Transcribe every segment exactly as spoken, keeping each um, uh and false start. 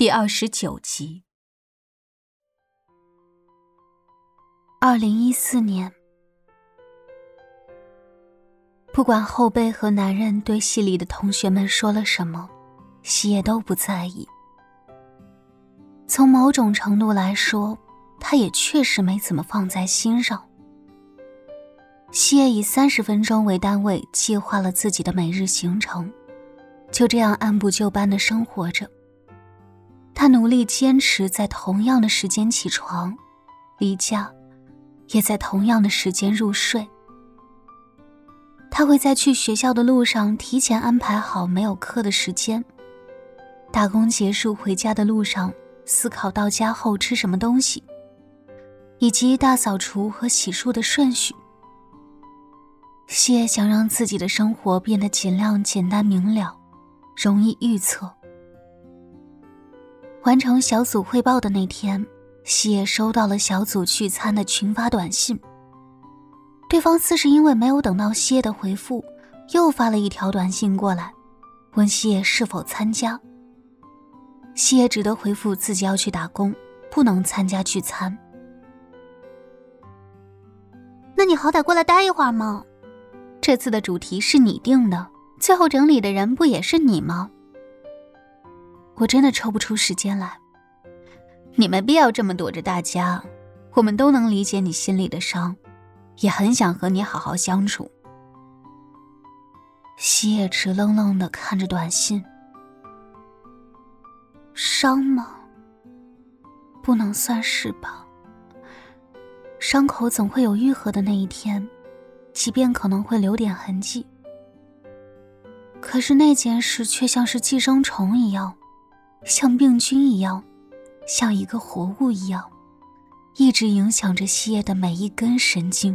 第二十九集。二零一四年，不管后辈和男人对系里的同学们说了什么，西野都不在意。从某种程度来说，他也确实没怎么放在心上。西野以三十分钟为单位计划了自己的每日行程，就这样按部就班地生活着。他努力坚持在同样的时间起床、离家，也在同样的时间入睡。他会在去学校的路上提前安排好没有课的时间，打工结束回家的路上思考到家后吃什么东西，以及大扫除和洗漱的顺序。谢想让自己的生活变得尽量简单明了，容易预测。完成小组汇报的那天，谢收到了小组聚餐的群发短信。对方似是因为没有等到谢的回复，又发了一条短信过来，问谢是否参加。谢只得回复自己要去打工，不能参加聚餐。那你好歹过来待一会儿嘛，这次的主题是你定的，最后整理的人不也是你吗？我真的抽不出时间来。你没必要这么躲着大家，我们都能理解你心里的伤，也很想和你好好相处。西野直愣愣地看着短信。伤吗？不能算是吧。伤口总会有愈合的那一天，即便可能会留点痕迹。可是那件事却像是寄生虫一样，像病菌一样，像一个活物一样，一直影响着西野的每一根神经。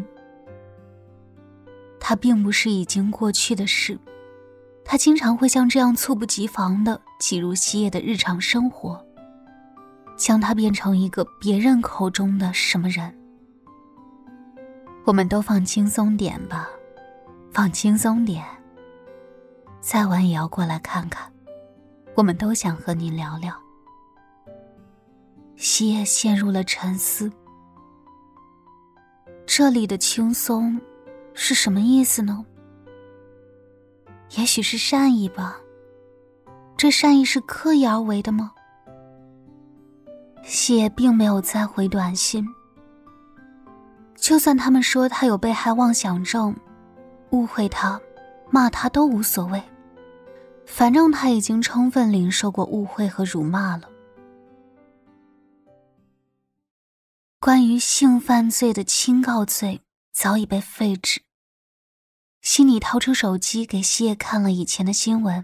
它并不是已经过去的事，它经常会像这样猝不及防地挤入西野的日常生活，将它变成一个别人口中的什么人。我们都放轻松点吧，放轻松点。再晚也要过来看看，我们都想和你聊聊。西野陷入了沉思。这里的轻松是什么意思呢？也许是善意吧。这善意是刻意而为的吗？西野并没有再回短信。就算他们说他有被害妄想症，误会他，骂他都无所谓，反正他已经充分领受过误会和辱骂了。关于性犯罪的轻告罪早已被废止。悉尼掏出手机给西野看了以前的新闻。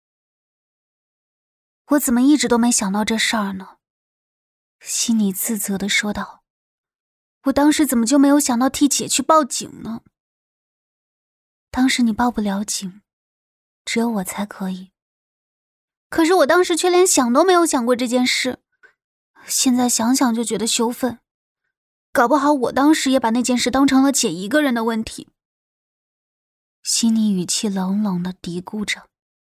我怎么一直都没想到这事儿呢？悉尼自责地说道。我当时怎么就没有想到替姐去报警呢？当时你报不了警，只有我才可以。可是我当时却连想都没有想过这件事，现在想想就觉得羞愤。搞不好我当时也把那件事当成了姐一个人的问题。悉尼语气冷冷地嘀咕着。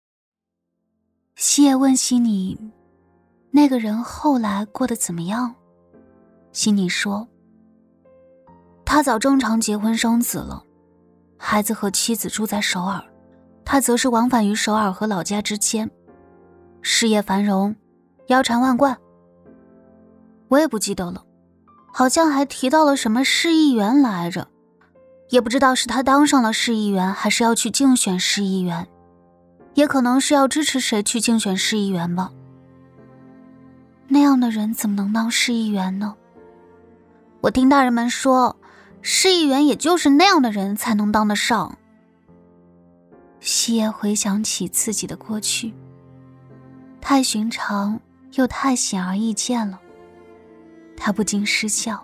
西野问悉尼，那个人后来过得怎么样？悉尼说，他早正常结婚生子了，孩子和妻子住在首尔，他则是往返于首尔和老家之间，事业繁荣，腰缠万贯。我也不记得了，好像还提到了什么市议员来着，也不知道是他当上了市议员，还是要去竞选市议员，也可能是要支持谁去竞选市议员吧。那样的人怎么能当市议员呢？我听大人们说，市议员也就是那样的人才能当得上。西野回想起自己的过去，太寻常又太显而易见了，他不禁失笑。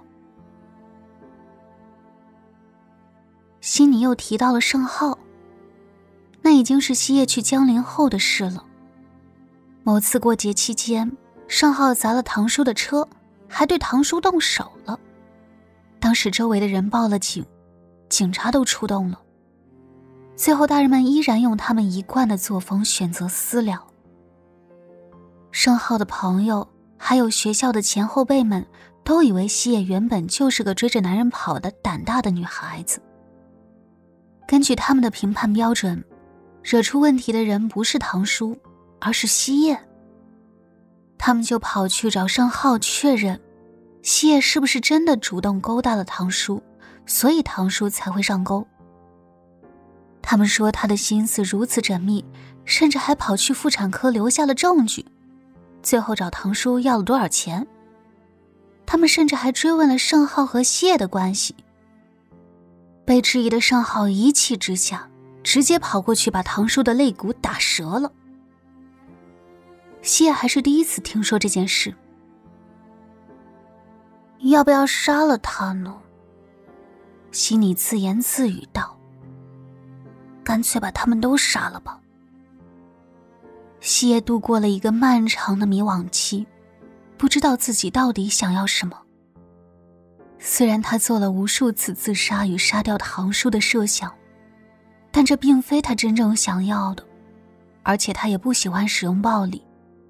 悉尼又提到了盛浩，那已经是西野去江陵后的事了。某次过节期间，盛浩砸了堂叔的车，还对堂叔动手了。当时周围的人报了警，警察都出动了。最后大人们依然用他们一贯的作风选择私了。 盛浩的朋友还有学校的前后辈们都以为西野原本就是个追着男人跑的胆大的女孩子。根据他们的评判标准，惹出问题的人不是唐叔，而是西野。他们就跑去找盛浩确认，西野是不是真的主动勾搭了唐叔，所以唐叔才会上钩。他们说他的心思如此缜密，甚至还跑去妇产科留下了证据，最后找唐叔要了多少钱。他们甚至还追问了盛浩和西野的关系。被质疑的盛浩一气之下，直接跑过去把唐叔的肋骨打折了。西野还是第一次听说这件事。要不要杀了他呢？西尼自言自语道。干脆把他们都杀了吧。西野度过了一个漫长的迷惘期，不知道自己到底想要什么。虽然他做了无数次自杀与杀掉唐叔的设想，但这并非他真正想要的，而且他也不喜欢使用暴力。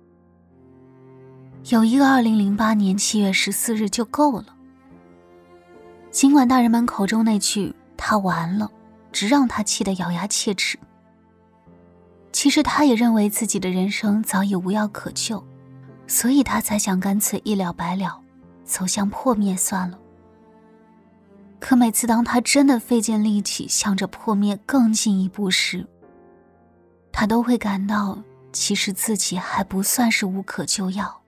有一个二零零八年七月十四日就够了。尽管大人们口中那句他完了只让他气得咬牙切齿，其实他也认为自己的人生早已无药可救，所以他才想干脆一了百了，走向破灭算了。可每次当他真的费尽力气向着破灭更进一步时，他都会感到其实自己还不算是无可救药。